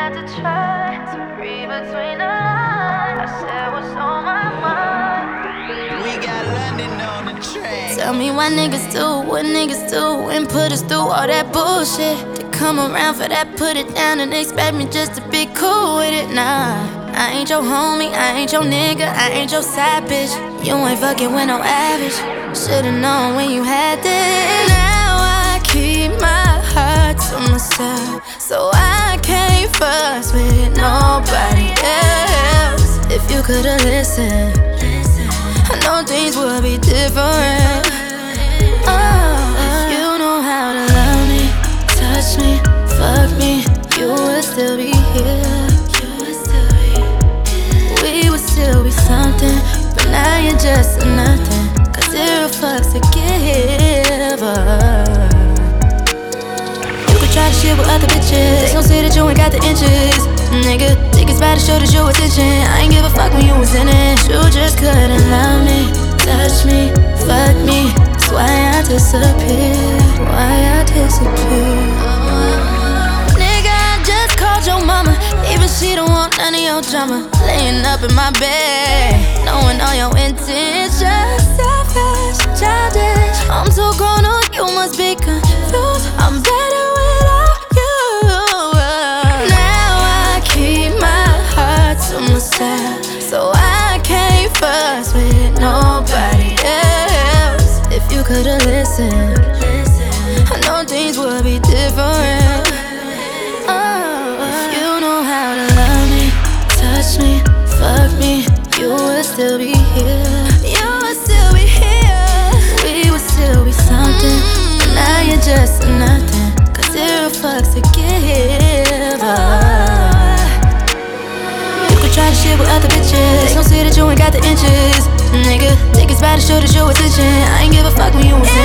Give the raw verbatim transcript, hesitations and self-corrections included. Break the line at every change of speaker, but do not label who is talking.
had to try to read between the lines. I said what's on my mind.
We got London on the track.
Tell me why niggas do what niggas do and put us through all that bullshit. They come around for that, put it down and expect me just to be cool with it. Nah, I ain't your homie, I ain't your nigga, I ain't your side bitch. You ain't fucking with no average. Should've known when you had this. Now I keep my heart to myself, so I can't fuss with nobody else. If you could've listened, I know things would be different. Oh, if you know how to love me, touch me, fuck me, you would still be here. We would still be something, but now you're just a nothing. Cause zero fucks to give up. You could try to shit with other bitches, they gon' say that you ain't got the inches. Nigga, think it's bad to show that you attention. I ain't give a fuck when you was in it. You just couldn't love me, touch me, fuck me. That's why I disappeared, why I disappeared. Nigga, I just called your mama, even she don't want none of your drama. Laying up in my bed, knowing all your intentions. Selfish, childish, I'm too grown up, you must be confused. I'm better without you. Now I keep my heart to myself, so I can't fuss with nobody else. If you could've listened, I know things would be different. Oh, if you know how to love me, touch me, fuck me, you would still be here. You would still be here. We would still be something, but now you're just a nothing. Cause zero fucks to give up. You could try to shit with other bitches, they gon' say that you ain't got the inches. Nigga, think it's bad to show that you attention. I ain't give a fuck when you was